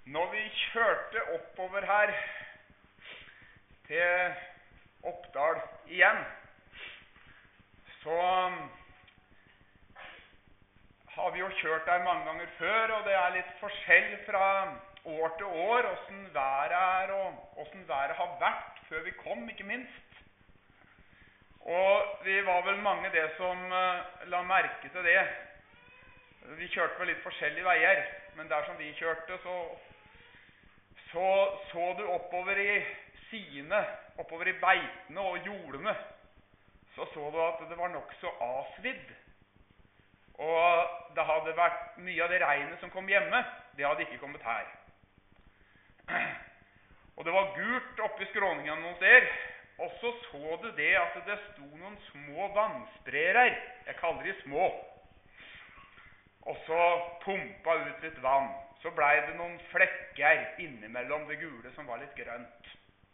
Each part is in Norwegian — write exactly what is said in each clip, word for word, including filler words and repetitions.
Når vi kjørte oppover her til Oppdal igjen, så har vi jo kjørt der mange ganger før, og det er litt forskjell fra år til år, hvordan været er og hvordan været har vært før vi kom, ikke minst. Og vi var vel mange det som uh, la merke til det. Vi kjørte vel litt forskjellige veier, men der som vi kjørte, så så, så du oppover i sidene, oppover i beitene og jordene, så så du at det var nok så avsvidd. Og det hadde vært mye av det regnet som kom hjemme, det hadde ikke kommet her. Og det var gult oppe i skråningene hos der, og så så du det at det sto noen små vannspreer her. Jeg kaller de små. Og så pumpa ut litt vann. Så ble det noen flekker innimellom det gule som var litt grønt.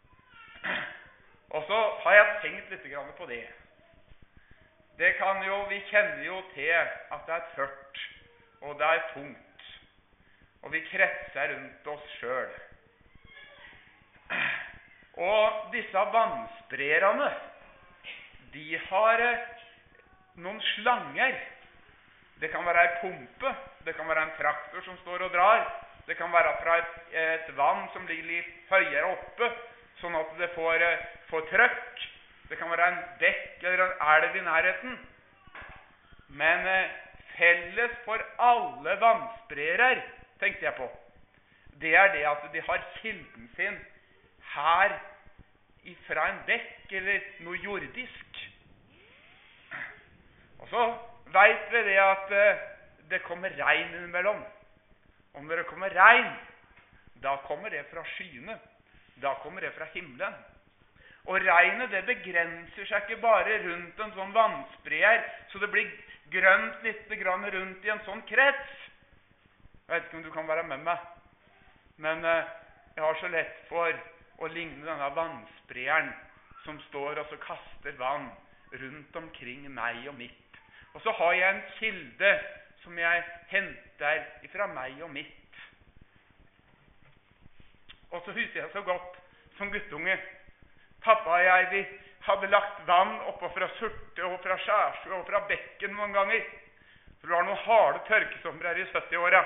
Og så har jeg tenkt litt grann på det. Det kan jo, vi kjenner jo til at det er tørt, og det er tungt. Og vi kretser rundt oss selv. Og disse vannsprerne, de har noen slanger. Det kan være en pumpe, det kan være en traktor som står og drar, det kan være fra et, et vann som ligger litt høyere oppe, sånn at det får, får trøkk. Det kan være en bekk eller en elv i nærheten. Men felles for alle vannsprerer, tenkte jeg på, det er det at de har kilden sin her ifra en bekk eller noe jordisk. Og så vet vi det at det kommer regn innimellom. Om det kommer regn, da kommer det fra skyene. Da kommer det fra himmelen. Og regnet, det begrenser seg ikke bare rundt en sånn vannspreer, så det blir grønt litt grann rundt i en sånn krets. Jeg vet ikke om du kan være med meg, men jeg har så lett for å ligne denne vannspreeren som står og så kaster vann rundt omkring meg og mitt. Og så har jeg en kilde som jeg henter fra meg og mitt. Og så husker jeg så godt som guttunge. Pappa og jeg, vi hadde lagt vann oppå fra Surte og fra Skjærsjø og fra bekken noen ganger. For det var noen harde tørkesommer her i sytti-åra.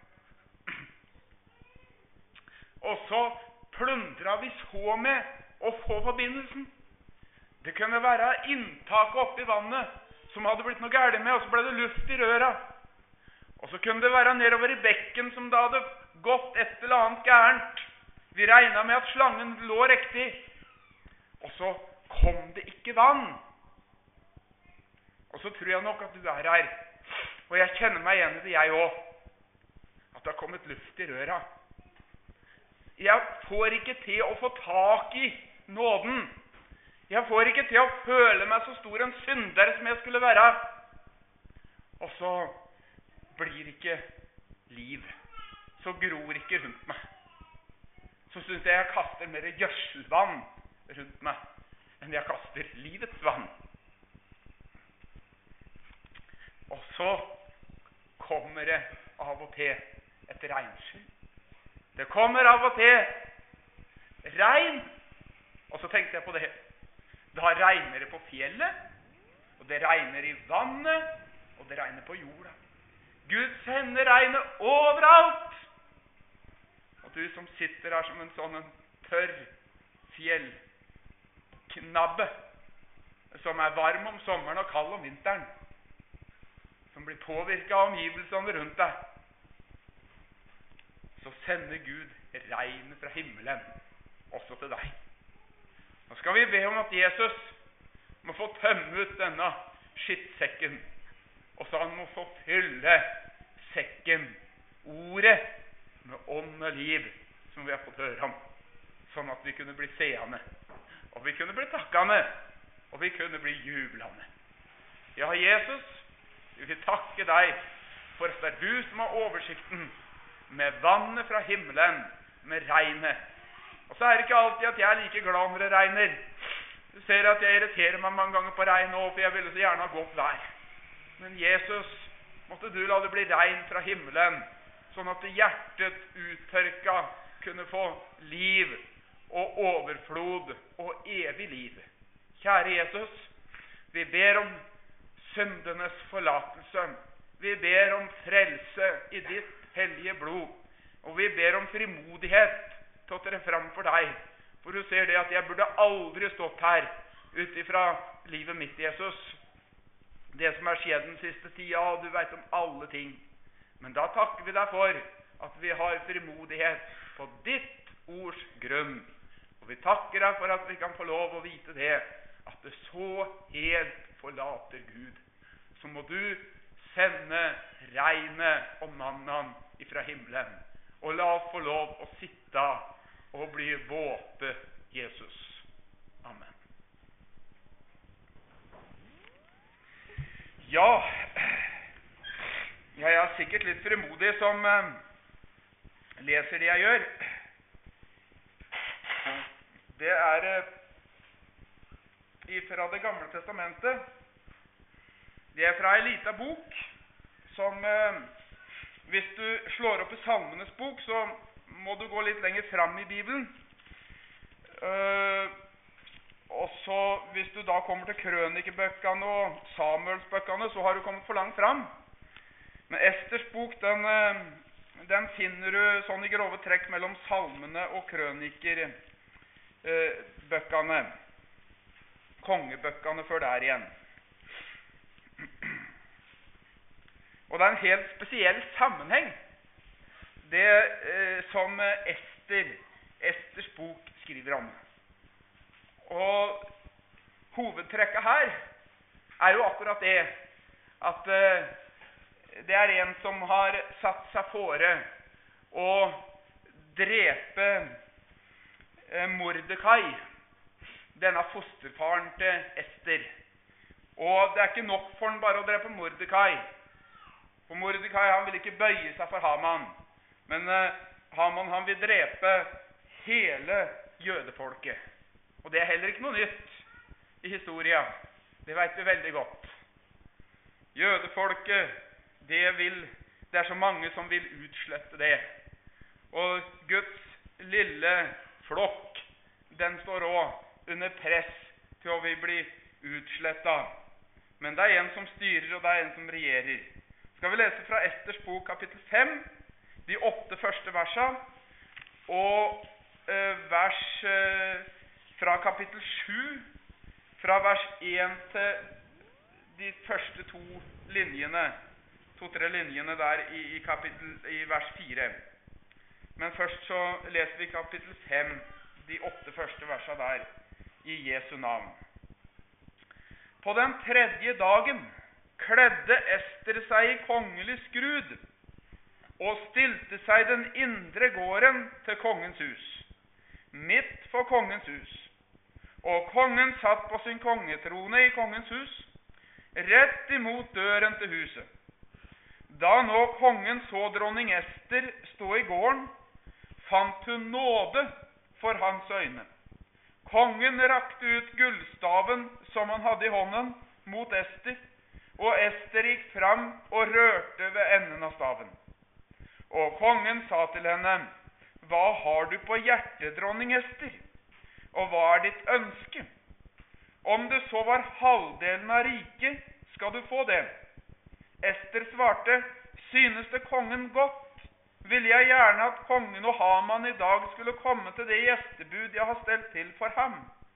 Og så plundret vi så med å få forbindelsen. Det kunne være inntaket oppe i vannet som hadde blitt noe gærent med, og så ble det luft i røra. Og så kunne det være nedover i bekken som da hadde gått et eller annet gærent. Vi regnet med at slangen lå riktig. Og så kom det ikke vann. Og så tror jeg nok at du er her. Og jeg kjenner meg igjen i det, jeg også. At det har kommet luft i røra. Jeg får ikke til å få tak i nåden. Jeg får ikke til å føle meg så stor en synder som jeg skulle være. Og så blir ikke liv. Så gror ikke rundt meg. Så synes jeg jeg kaster mer gjørselvann rundt meg enn jeg kaster livets vann. Og så kommer det av og til et regnskyll. Det kommer av og til regn. Og så tenkte jeg på det. Da regner det på fjellet, og det regner i vannet, og det regner på jorda. Gud sender regnet overalt. Og du som sitter her som en sånn en tørr fjellknabbe, som er varm om sommeren og kald om vinteren, som blir påvirket av omgivelsene rundt deg, så sender Gud regnet fra himmelen også til deg. Nå skal vi be om at Jesus må få tømme ut denne skittsekken, og så han må få fylle sekken, ordet, med ånd og liv, som vi har fått høre om, sånn at vi kunne bli seende, og vi kunne bli takkende, og vi kunne bli jublende. Ja, Jesus, vi vil takke deg for at det er du som har oversikten med vannet fra himmelen, med regnet. Og så er det ikke alltid at jeg er like glad når det regner. Du ser at jeg irriterer meg mange ganger på regn nå, for jeg ville så gjerne ha godt vær. Men Jesus, måtte du la det bli regn fra himmelen, sånn at hjertet uttørka kunne få liv og overflod og evig liv. Kjære Jesus, vi ber om syndenes forlatelse. Vi ber om frelse i ditt hellige blod. Og vi ber om frimodighet til å tre fram for deg. For du ser det at jeg burde aldri stått her utifra livet mitt, Jesus. Det som er skjedd den siste tida, og du vet om alle ting. Men da takker vi deg for at vi har frimodighet på ditt ords grunn. Og vi takker deg for at vi kan få lov å vite det, at det så helt forlater Gud. Så må du sende regnet og mannen ifra himmelen, og la oss få lov å sitte og bli våte, Jesus. Amen. Ja, jeg er sikkert litt frimodig som eh, leser det jeg gjør. Det er eh, fra det gamle testamentet. Det er fra en liten bok som, eh, hvis du slår opp i Salmenes bok, så må du gå litt lenger fram i Bibelen. Eh, og så, hvis du da kommer til krønikebøkene og Samuelsbøkene, så har du kommet for langt fram. Men Esters bok, den, eh, den finner du sånn i grove trekk mellom salmene og krønikerbøkene. Eh, kongebøkene før der igjen. Og det er en helt spesiell sammenheng, det eh, som Ester, Esters bok skriver om. Og hovedtrekket her er jo akkurat det, at eh, det er en som har satt seg fore å drepe eh, Mordekai, denne fosterfaren til Ester. Og det er ikke nok for han bare å drepe Mordekai. For Mordekai, han vil ikke bøye seg for Haman. Men uh, Haman, han vil drepe hele jødefolket. Og det er heller ikke noe nytt i historien. Det vet vi veldig godt. Jødefolket, det, vil, det er så mange som vil utslette det. Og Guds lille flokk, den står også under press til å bli utslettet. Men det er en som styrer, og det er en som regjerer. Skal vi lese fra Esters bok kapittel fem, de åtte første versene, og eh, vers eh, fra kapittel sju, fra vers én til de første to linjene, to-tre linjene der i, i, kapittel, i vers fire. Men først så leser vi kapittel fem, de åtte første versene der, i Jesu navn. På den tredje dagen kledde Ester seg i kongelig skrud og stilte seg den indre gården til kongens hus, midt for kongens hus. Og kongen satt på sin kongetrone i kongens hus, rett imot døren til huset. Da nå kongen så dronning Ester stå i gården, fant hun nåde for hans øyne. Kongen rakte ut gullstaven som han hadde i hånden mot Ester, og Ester gikk fram og rørte ved enden av staven. Og kongen sa til henne, «Hva har du på hjertet, dronning Ester? Og hva er ditt ønske? Om det så var halvdelen av riket, skal du få det.» Ester svarte, «Synes det kongen godt, ville jeg gjerne at kongen og Haman i dag skulle komme til det gjestebud jeg har stelt til for ham.»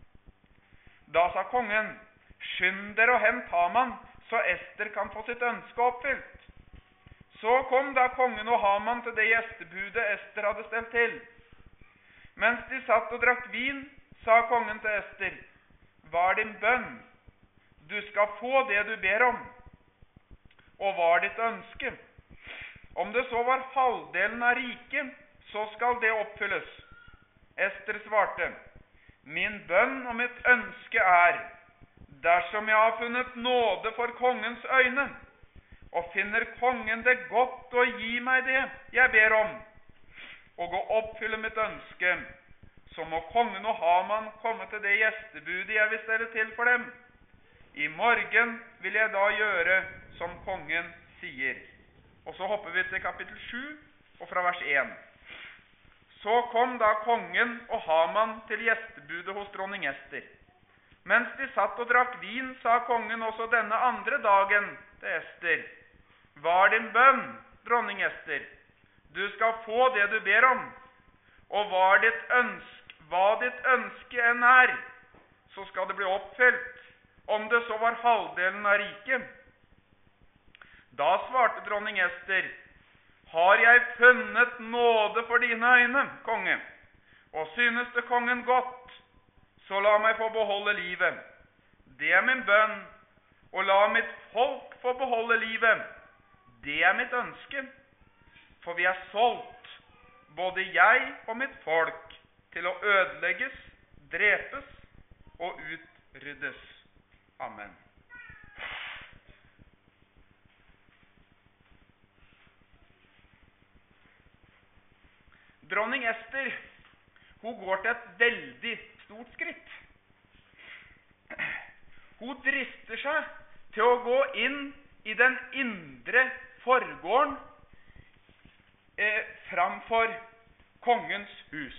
Da sa kongen, «Skynd dere og hent Haman, så Ester kan få sitt ønske oppfylt.» Så kom da kongen og Haman til det gjestebudet Ester hadde stelt til. Mens de satt og drakk vin, sa kongen til Ester, «Hva er din bønn? Du skal få det du ber om. Og hva er ditt ønske? Om det så var halvdelen av riket, så skal det oppfylles.» Ester svarte, «Min bønn og mitt ønske er, dersom jeg har funnet nåde for kongens øyne, og finner kongen det godt å gi meg det jeg ber om, og å oppfylle mitt ønske, så må kongen og Haman komme til det gjestebudet jeg vil stelle til for dem. I morgen vil jeg da gjøre som kongen sier.» Og så hopper vi til kapittel sju, og fra vers en. Så kom da kongen og Haman til gjestebudet hos dronning Ester. Mens de satt og drakk vin, sa kongen også denne andre dagen til Ester: Hva er din bønn, dronning Ester? Du skal få det du ber om. Og hva ditt ønske, hva ditt ønske enn er, så skal det bli oppfylt, om det så var halvdelen av riket. Da svarte dronning Ester: Har jeg funnet nåde for dine øyne, konge? Og synes det kongen godt, så la meg få beholde livet. Det er min bønn, og la mitt folk få beholde livet. Det er mitt ønske, for vi er solgt, både jeg og mitt folk, til å ødelegges, drepes og utryddes. Amen. Dronning Ester, hun går til et veldig stort skritt. Hun drister seg til å gå inn i den indre forgården eh, framfor kongens hus.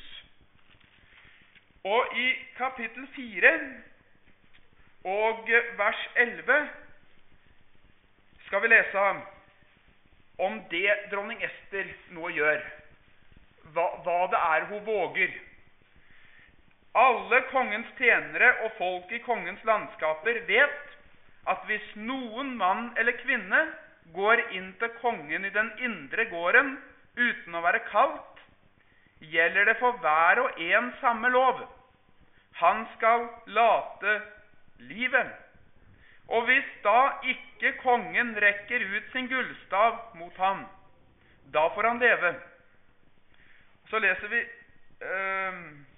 Og i kapittel fire og vers elleve skal vi lese om det dronning Ester nå gjør. Hva, hva det er hun våger. Alle kongens tjenere og folk i kongens landskaper vet at hvis noen mann eller kvinne går inn til kongen i den indre gården uten å være kalt, gjelder det for hver og en samme lov. Han skal late livet. Og hvis da ikke kongen rekker ut sin gullstav mot ham, da får han leve. Så leser vi eh,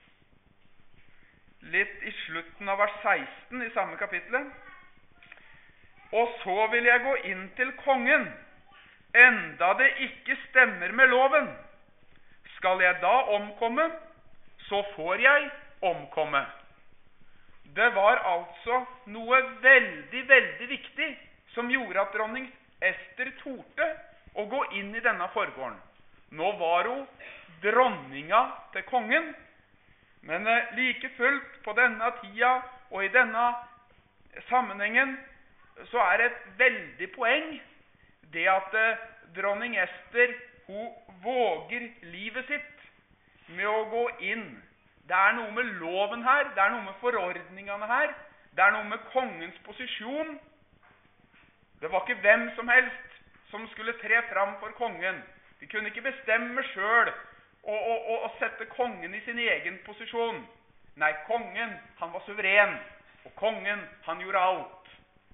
litt i slutten av vers seksten i samme kapitlet. Og så vil jeg gå inn til kongen, enda det ikke stemmer med loven. Skal jeg da omkomme, så får jeg omkomme. Det var altså noe veldig, veldig viktig som gjorde at dronning Ester torde å gå inn i denne forgården. Nå var hun dronninga til kongen, men like fullt på denne tida og i denne sammenhengen så er det et veldig poeng det at dronning Ester hun våger livet sitt med å gå inn. Det er noe med loven her, det er noe med forordningene her, det er noe med kongens posisjon. Det var ikke hvem som helst som skulle tre fram for kongen. De kunne ikke bestemme selv og, og, og, og sette kongen i sin egen posisjon. Nei, kongen, han var suveren, og kongen, han gjorde alt.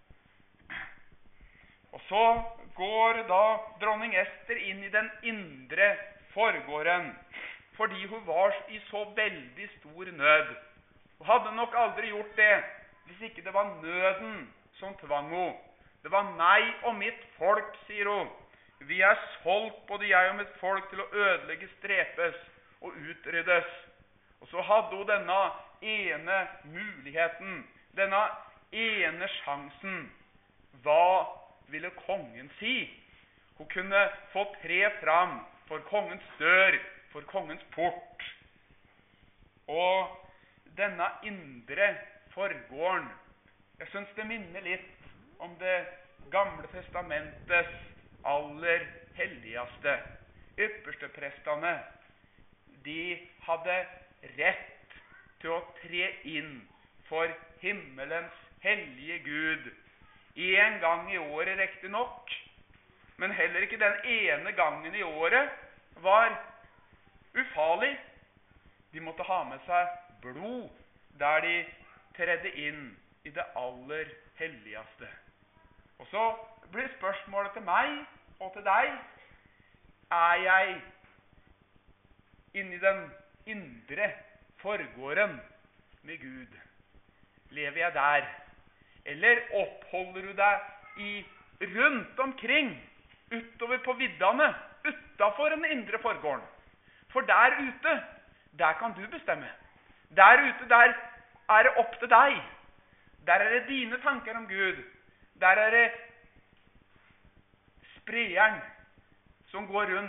Og så går da dronning Ester inn i den indre forgården, fordi hun var i så veldig stor nød. Hun hadde nok aldri gjort det, hvis ikke det var nøden som tvang henne. Det var meg og mitt folk, sier hun. Vi er solgt, både jeg og mitt folk, til å ødelegges, drepes og utryddes. Og så hadde hun denne ene muligheten, denne ene sjansen. Hva ville kongen si? Hun kunne få tre fram for kongens dør, for kongens port. Og denne indre forgården, jeg synes det minner litt om det gamle testamentets aller helligste. Yppersteprestene, de hadde rett til å tre inn for himmelens hellige Gud. En gang i året rekte nok, men heller ikke den ene gangen i året var ufarlig. De måtte ha med seg blod der de tredde inn i det aller helligste. Og så blir spørsmålet til meg og til deg: er jeg inni den indre forgården med Gud? Lever jeg der? Eller oppholder du deg i rundt omkring, utover på viddene, utenfor den indre forgården? For der ute, der kan du bestemme. Der ute, der er det opp til deg. Der er det dine tanker om Gud. Der er det sprederen som går rundt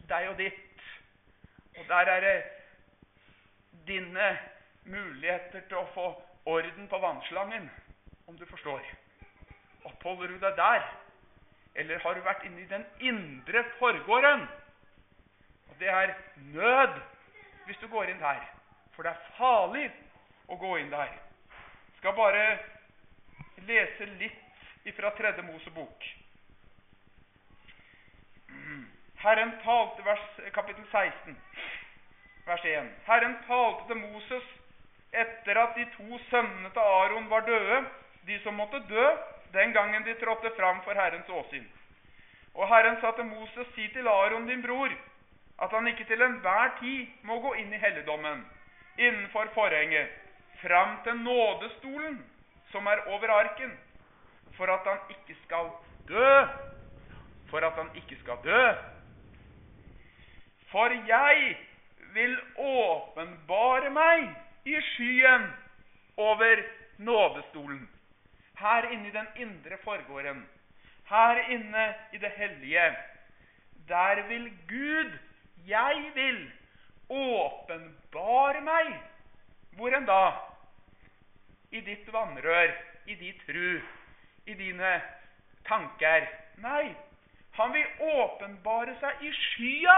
deg og ditt. Og der er det dine muligheter til å få orden på vannslangen, om du forstår. Oppholder du deg der? Eller har du vært inne i den indre forgården? Og det er nød hvis du går inn der. For det er farlig å gå inn der. Jeg skal bare lese litt ifra tredje Mosebok. Herren talte, vers, kapittel seksten, vers en. Herren talte til Moses etter at de to sønnene til Aaron var døde, de som måtte dø, den gangen de trådte fram for Herrens åsyn. Og Herren sa til Moses, si til Aaron din bror, at han ikke til enhver tid må gå inn i helligdommen, innenfor forhenget, fram til nådestolen, som er over arken, for at han ikke skal dø. For at han ikke skal dø. For jeg vil åpenbare meg i skyen over nådestolen. Her inne i den indre forgården, her inne i det hellige, der vil Gud, jeg vil åpenbare meg. Hvor enn da? I ditt vannrør, i ditt tru, i dine tanker. Nei, han vil åpenbare seg i skya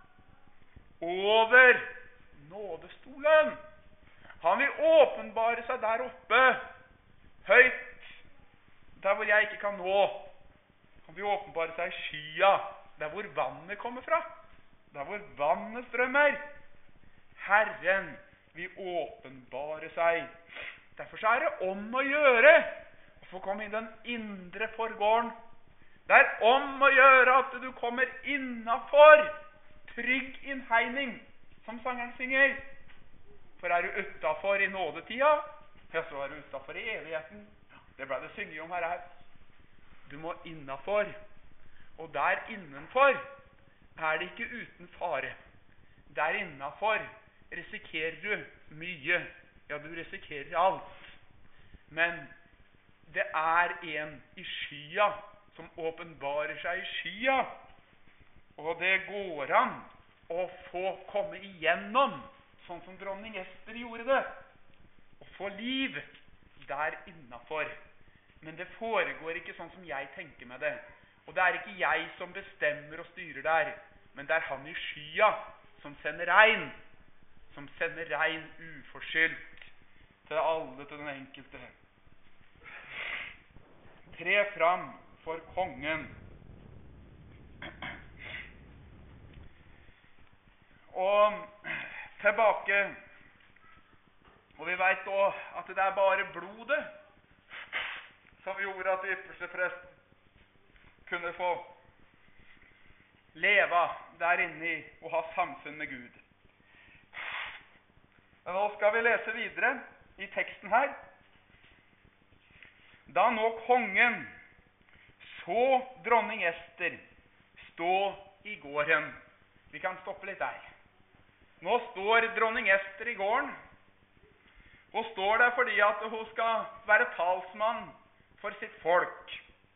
over nådestolen. Han vil åpenbare seg der oppe, høyt, der hvor jeg ikke kan nå. Han vil åpenbare seg i skya, der hvor vannet kommer fra, der hvor vannet strømmer. Herren vil åpenbare seg. Derfor så er det om å gjøre å få komme i den indre forgården. Det er om å gjøre at du kommer innenfor trygg innhegning, som sangeren synger. For er du utenfor i nådetida, ja, så er du utenfor i evigheten. Det ble det synget om her her. Du må innenfor, og der innenfor er det ikke uten fare. Der innenfor risikerer du mye. Ja, du risikerer alt. Men det er en i skya som åpenbarer seg i skya. Og det går an å få komme igjennom, sånn som dronning Ester gjorde det. Å få liv der innenfor. Men det foregår ikke sånn som jeg tenker med det. Og det er ikke jeg som bestemmer og styrer der, men det er han i skya som sender regn, som sender regn uforskyldt til alle, til den enkelte. Tre fram for kongen. Og tilbake, og vi vet da at det er bare blodet som gjorde at ypperste prest kunne få leve der inne i og ha samfunn med Gud. Men nå skal vi lese videre i teksten her. Da nå kongen så dronning Ester stå i gården. Vi kan stoppe litt der. Nå står dronning Ester i gården. Hun står der fordi at hun skal være talsmann for sitt folk.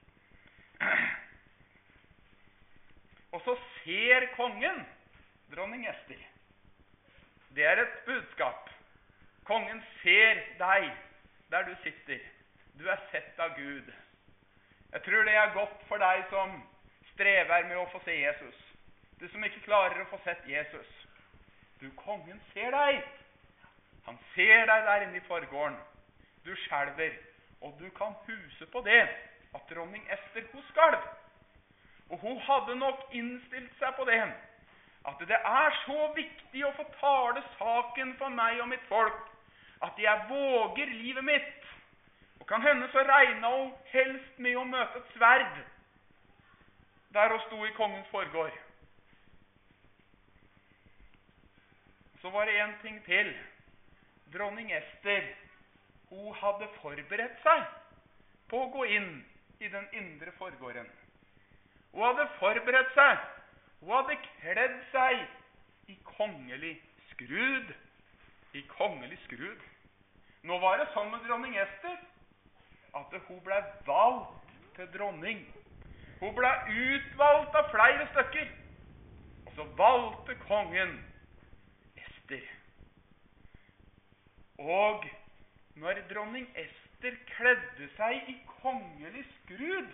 Og så ser kongen dronning Ester. Det er et budskap. Kongen ser deg der du sitter. Du er sett av Gud. Jeg tror det er godt for deg som strever med å få se Jesus. Du som ikke klarer å få sett Jesus. Du, kongen ser deg. Han ser deg der inne i forgården. Du skjelver, og du kan huse på det at dronning Ester, hun skalv. Og hun hadde nok innstilt seg på det, at det er så viktig å få tale saken for meg og mitt folk, at jeg våger livet mitt. Og kan hende så regnet hun helst med å møte et sverd, der hun sto i kongens forgård. Så var det en ting til. Dronning Ester, hun hadde forberedt seg på å gå inn i den indre forgården. Hun hadde forberedt seg. Hun hadde kledd seg i kongelig skrud. I kongelig skrud. Nå var det sånn med dronning Ester at hun ble valgt til dronning. Hun ble utvalgt av flere stykker. Og så valgte kongen Ester. Og når dronning Ester kledde seg i kongelig skrud,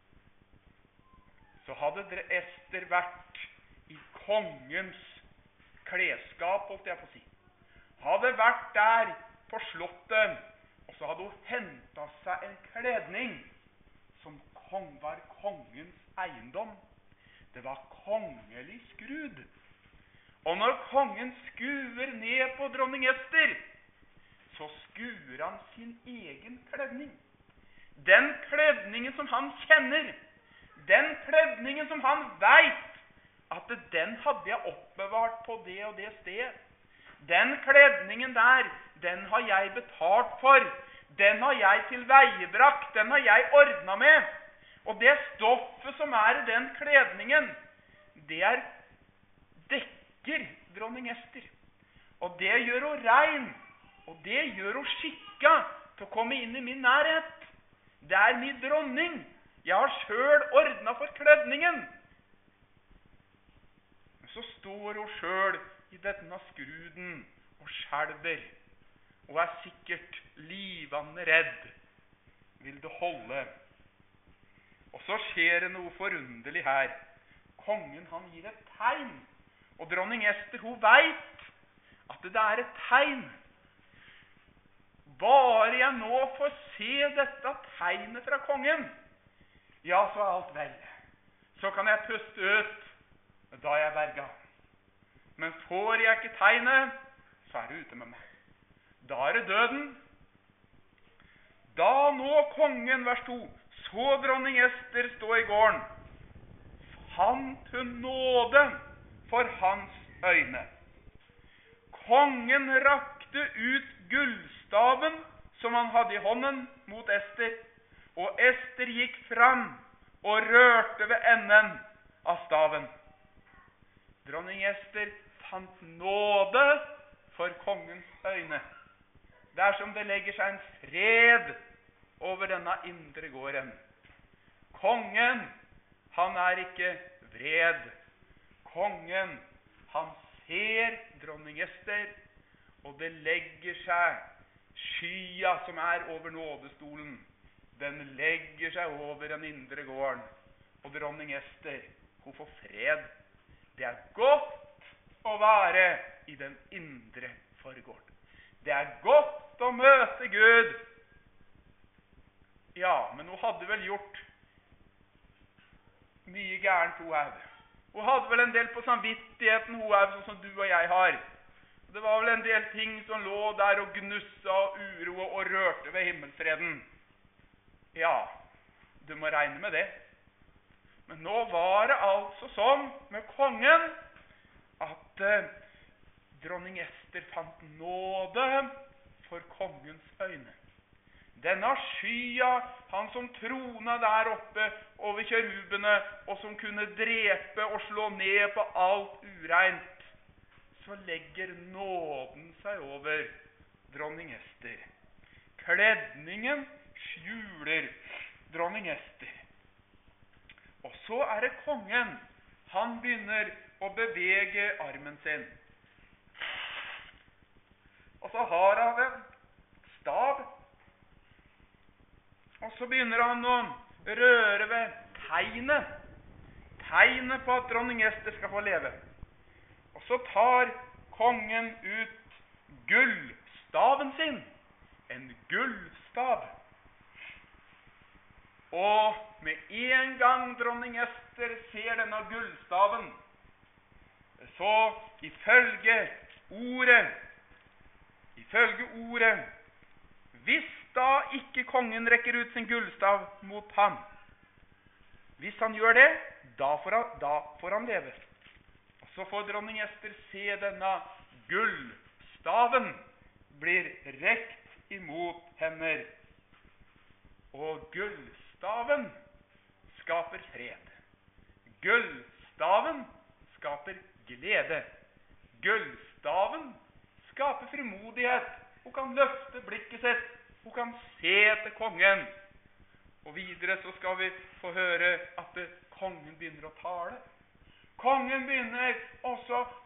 så hadde Ester vært i kongens klesskap, holdt jeg på å si. Hadde vært der på slottet, og så hadde hun hentet seg en kledning som kong var kongens eiendom. Det var kongelig skrud. Og når kongen skuer ned på dronning Ester, så skuer han sin egen kledning. Den kledningen som han kjenner, den kledningen som han vet at den hadde jeg oppbevart på det og det stedet. Den kledningen der, den har jeg betalt for. Den har jeg tilveiebrakt, den har jeg ordnet med. Og det stoffet som er i den kledningen, det er dekker dronning Ester. Og det gjør hun rein, og det gjør hun skikka til å komme inn i min nærhet. Det er min dronning. Jeg har selv ordnet for kledningen. Men så står hun selv i denne skruden og skjelver, og er sikkert livende redd. Vil det holde? Og så skjer det noe forunderlig her. Kongen, han gir et tegn, og dronning Ester, hun vet at det er et tegn. Bare jeg nå får se dette tegnet fra kongen, ja, så er alt vel. Så kan jeg puste ut, da er jeg berga. Men får jeg ikke tegnet, så er det ute med meg. Da er det døden. Da nå kongen, vers to, så dronning Ester stå i gården, fant hun nåde for hans øyne. Kongen rakte ut gullstaven som han hadde i hånden mot Ester, og Ester gikk fram og rørte ved enden av staven. Dronning Ester fant nåde for kongens øyne. Det er som det legger seg en fred over denne indre gården. Kongen, han er ikke vred. Kongen, han ser dronning Ester, og det legger seg skya som er over nådestolen. Den legger seg over den indre gården, og dronning Ester, hun får fred. Det er godt å være i den indre forgården. Det er godt å møte Gud. Ja, men hun hadde vel gjort mye gærent, hun er. Hun hadde vel en del på samvittigheten, hun er, sånn som du og jeg har. Det var vel en del ting som lå der og gnussa og uro og rørte ved himmelsfreden. Ja, du må regne med det. Men nå var det altså sånn med kongen at eh, dronning Ester fant nåde for kongens øyne. Denne skya, han som trona der oppe over kjerubene, og som kunne drepe og slå ned på alt ureint, så legger nåden seg over dronning Ester. Kledningen skjuler dronning Ester. Og så er det kongen. Han begynner å bevege armen sin. Og så har han en stav. Og så begynner han å røre ved tegnet. Tegnet på at dronning Ester skal få leve. Og så tar kongen ut gullstaven sin. En gullstav. Og med en gang dronning Ester ser denne gullstaven, så ifølge ordet, ifølge ordet, hvis da ikke kongen rekker ut sin gullstav mot ham, hvis han gjør det, da får han, da får han leve. Og så får dronning Ester se denne gullstaven blir rekt imot henne. Og gullstaven skaper fred. Gullstaven skaper glede. Gullstaven skaper frimodighet. Hun kan løfte blikket sitt. Hun kan se til kongen. Og videre så skal vi få høre at kongen begynner å tale. Kongen begynner også å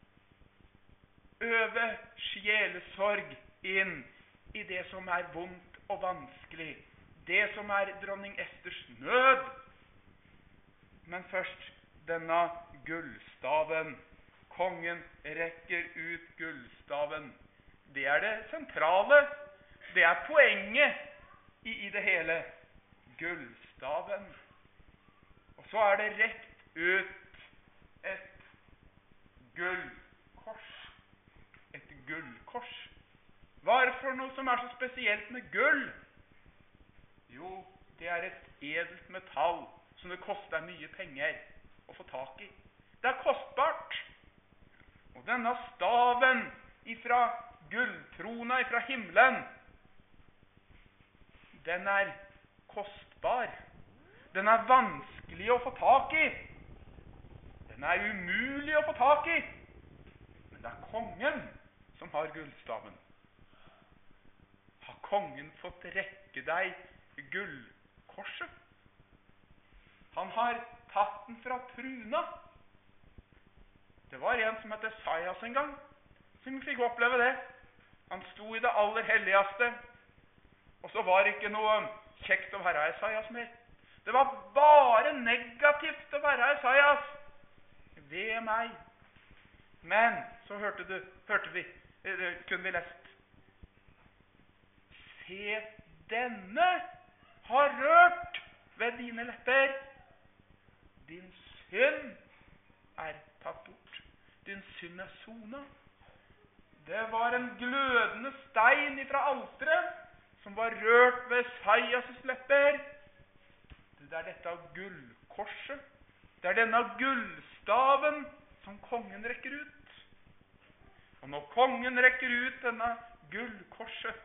øve sjelesorg inn i det som er vondt og vanskelig, det som er dronning Esters nød. Men først denne gullstaven. Kongen rekker ut gullstaven. Det er det sentrale. Det er poenget i, i det hele. Gullstaven. Og så er det rekt ut et gullkors. Et gullkors. Hva er det for noe som er så spesielt med gull? Jo, det er et edelt metall som det koster mye penger å få tak i. Det er kostbart. Og denne staven ifra gulltrona ifra himmelen, den er kostbar. Den er vanskelig å få tak i. Den er umulig å få tak i. Men det er kongen som har gullstaven. Har kongen fått rekke deg gullkorset? Han har tatt den fra truna. Det var en som het Esaias en gang, som fikk oppleve det. Han sto i det aller helligste, og så var det ikke noe kjekt å være Esaias mer. Det var bare negativt å være Esaias. Ved meg. Men så hørte, du, hørte vi, kunne vi lest. Se, denne har rørt ved dine lepper. Din synd er tatt bort. Din synd er sona. Det var en glødende stein ifra alteret som var rørt ved Esaias' lepper. Det er dette gullkorset. Det er denne gullstaven som kongen rekker ut. Og når kongen rekker ut denne gullkorset,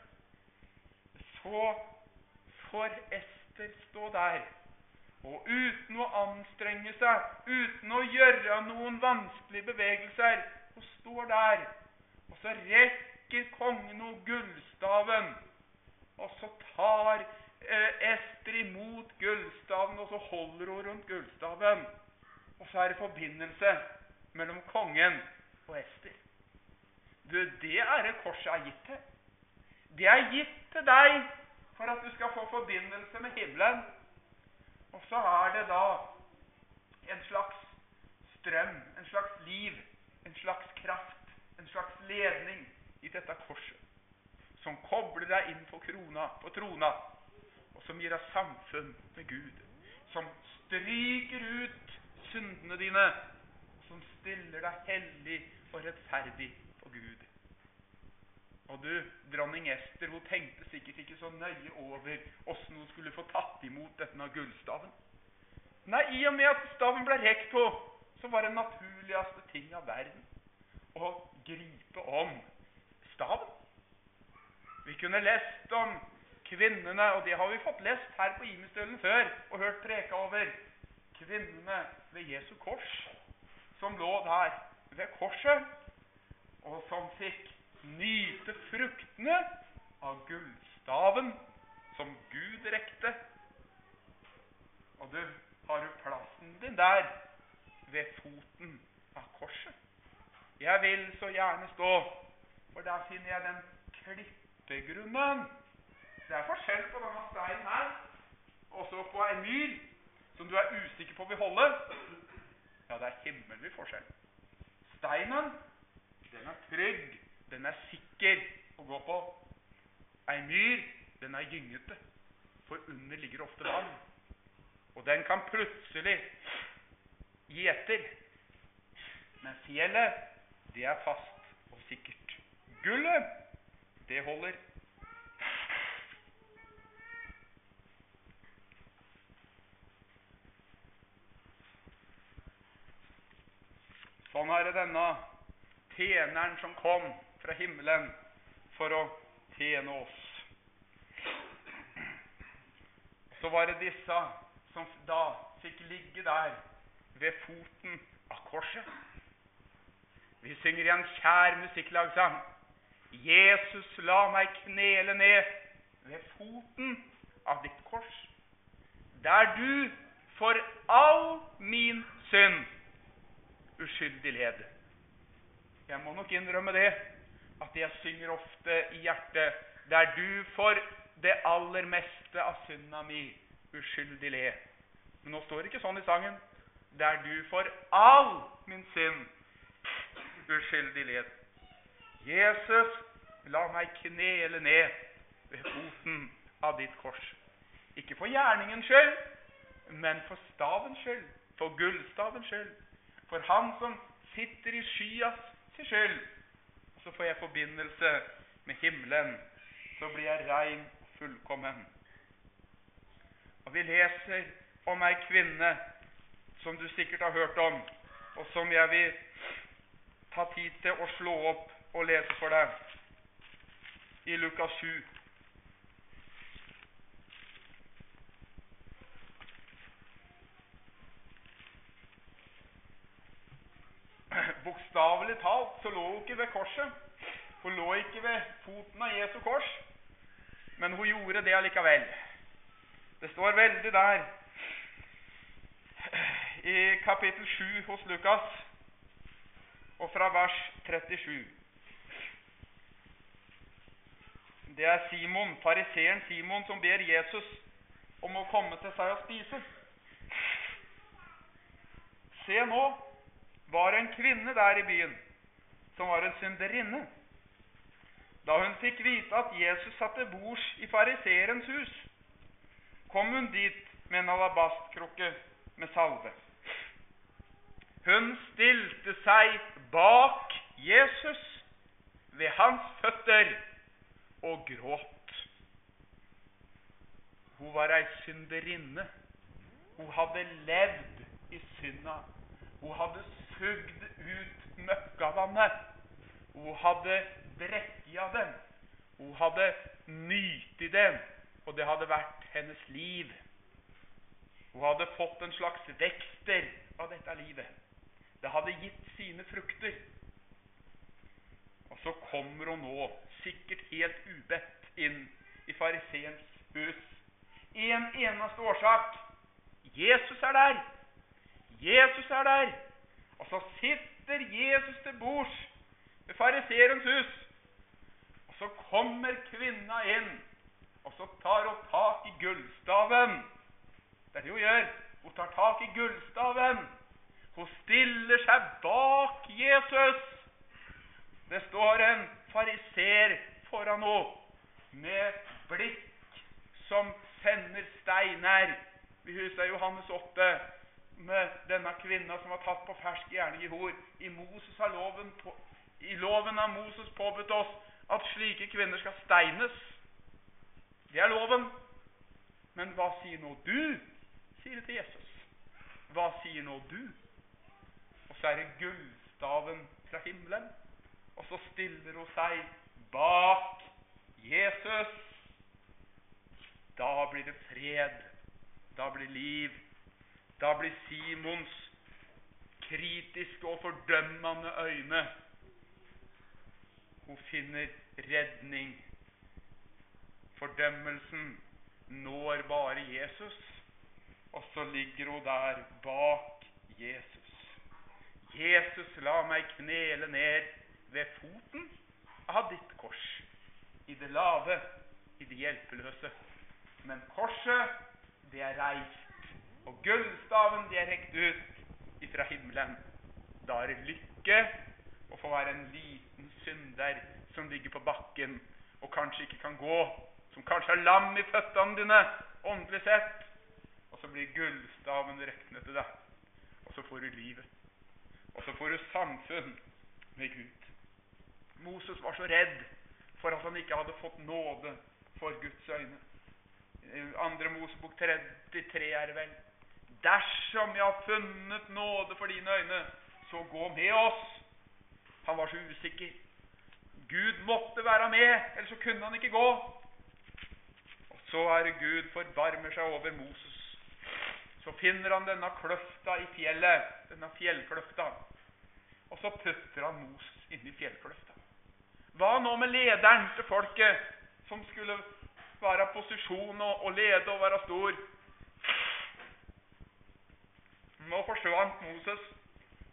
så får Ester stå der. Og uten å anstrenge seg, uten å gjøre noen vanskelige bevegelser, hun står der, og så rekker kongen og gullstaven, og så tar eh, Ester imot gullstaven, og så holder hun rundt gullstaven, og så er det forbindelse mellom kongen og Ester. Du, det er det korset er gitt til. Det er gitt til deg for at du skal få forbindelse med himmelen. Og så er det da en slags strøm, en slags liv, en slags kraft, en slags ledning i dette korset, som kobler deg inn på krona, på trona, og som gir deg samfunn med Gud, som stryker ut syndene dine, som stiller deg hellig og rettferdig for Gud. Og du, dronning Ester, hun tenkte sikkert ikke så nøye over hvordan hun skulle få tatt imot denne gullstaven. Nei, i og med at staven ble rekt på, så var det naturligste ting av verden å gripe om staven. Vi kunne lest om kvinnene, og det har vi fått lest her på Imestølen før, og hørt preka over kvinnene ved Jesu kors, som lå der ved korset, og som fikk nyte fruktene av gullstaven som Gud rekte. Og du, har du plassen din der ved foten av korset? Jeg vil så gjerne stå, for der finner jeg den klippegrunnen. Det er forskjell på denne steinen her, og så på en myr, som du er usikker på vil holde. Ja, det er himmelvid forskjell. Steinen, den er trygg. Den er sikker å gå på. En myr, den er gyngete, for under ligger ofte vann. Og den kan plutselig gi etter. Men fjellet, det er fast og sikkert. Gullet, det holder. Sånn er det denne tjeneren som kom fra himmelen for å tjene oss. Så var det disse som da fikk ligge der ved foten av korset. Vi synger i en kjær musikklagsang: Jesus, la meg knele ned ved foten av ditt kors, der du for all min synd uskyldig led. Jeg må nok innrømme det, at jeg synger ofte i hjertet, der du for det aller meste av synda mi uskyldig led. Men nå står det ikke sånn i sangen, der du for all min synd uskyldig led. Jesus, la meg knele ned ved foten av ditt kors. Ikke for gjerningens skyld, men for stavens skyld, for gullstavens skyld, for han som sitter i skyas til skyld. Og så får jeg forbindelse med himmelen, så blir jeg rein og fullkommen. Og vi leser om ei kvinne som du sikkert har hørt om, og som jeg vil ta tid til å slå opp og lese for deg. I Lukas sju. Bokstavelig talt så lå hun ikke ved korset. Hun lå ikke ved foten av Jesu kors, men hun gjorde det allikevel. Det står veldig der i kapittel sju hos Lukas, og fra vers trettisju. Det er Simon, fariseren Simon, som ber Jesus om å komme til seg og spise. Se nå, var en kvinne der i byen, som var en synderinne. Da hun fikk vite at Jesus satte bords i fariserens hus, kom hun dit med en alabastkrukke med salve. Hun stilte seg bak Jesus ved hans føtter og gråt. Hun var ei synderinne. Hun hadde levd i synda. Hun hadde sugd ut møkkavannet. Hun hadde drukket av den. Hun hadde nytt i den, og det hadde vært hennes liv. Hun hadde fått en slags vekster av dette livet. Det hadde gitt sine frukter. Og så kommer hun nå, sikkert helt ubedt, inn i fariseens hus. En eneste årsak. Jesus er der. Jesus er der. Og så sitter Jesus til bords ved fariserens hus. Og så kommer kvinna inn, og så tar hun tak i gullstaven. Det er det hun gjør. Hun tar tak i gullstaven. Hun stiller seg bak Jesus. Det står en fariser foran henne med blikk som sender steiner. Vi husker Johannes åtte med denne kvinna som var tatt på fersk gjerning i hor. I, Moses har loven, på, I loven har Moses påbudt oss at slike kvinner skal steines. Det er loven. Men hva sier nå du? Sier det til Jesus. Hva sier nå du? Og så er det gullstaven fra himmelen. Og så stiller hun seg bak Jesus. Da blir det fred. Da blir liv. Da blir Simons kritiske og fordømmende øyne. Hun finner redning. Fordømmelsen når bare Jesus. Og så ligger hun der bak Jesus. Jesus, la meg knele ned ved foten av ditt kors, i det lave, i det hjelpeløse. Men korset, det er reist, og gullstaven, det er rekt ut ifra himmelen. Da er det lykke å få være en liten synder som ligger på bakken, og kanskje ikke kan gå, som kanskje er lam i føttene dine, åndelig sett. Og så blir gullstaven rekt ned til deg, og så får du livet. Og så får du samfunn med Gud. Moses var så redd for at han ikke hadde fått nåde for Guds øyne. Andre Mosebok trettitre er det vel. Dersom jeg har funnet nåde for dine øyne, så gå med oss. Han var så usikker. Gud måtte være med, ellers så kunne han ikke gå. Og så er det Gud forbarmer seg over Moses. Så finner han denne kløfta i fjellet, denne fjellkløfta, og så putter han Moses inn i fjellkløfta. Hva nå med lederen til folket, som skulle være i posisjon og, og lede og være stor? Nå forsvant Moses,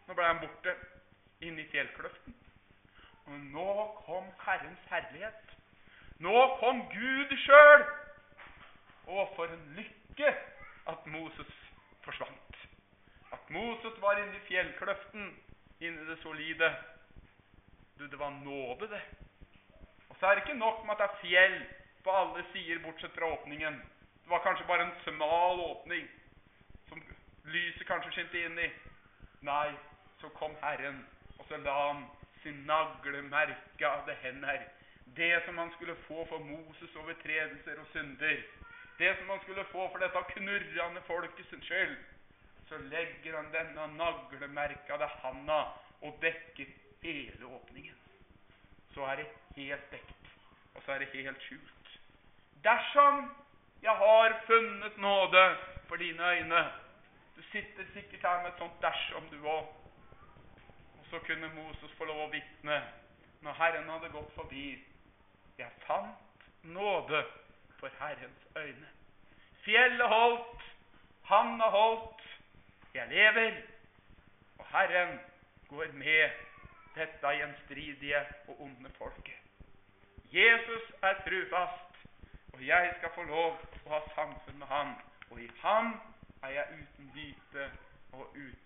Nå ble han borte inn i fjellkløften. Og nå kom Herrens herlighet. Nå kom Gud selv. Og for en lykke at Moses forsvant. At Moses var inne i fjellkløften, inne i det solide. Du, det var nåde, det. Og så er det ikke nok med at det er fjell på alle sider bortsett fra åpningen. Det var kanskje bare en smal åpning som lyset kanskje skinte inn i. Nei, så kom Herren, og så la han sin naglemerke av det hender. Det som han skulle få for Moses overtredelser og synder. Det som han skulle få for dette knurrende folket sin skyld. Så legger han denne naglemerke av det handa og dekker hele åpningen. Så er det helt dekt, og så er det helt skjult. Dersom jeg har funnet nåde for dine øyne. Du sitter sikkert her med et sånt dersom du også. Og så kunne Moses få lov å vitne når Herren hadde gått forbi. Jeg fant nåde for Herrens øyne. Fjellet holdt, han har holdt, jeg lever, og Herren går med dette gjenstridige og onde folket. Jesus er trufast, og jeg skal få lov å ha samfunn med han, og i han er jeg uten lyte og uten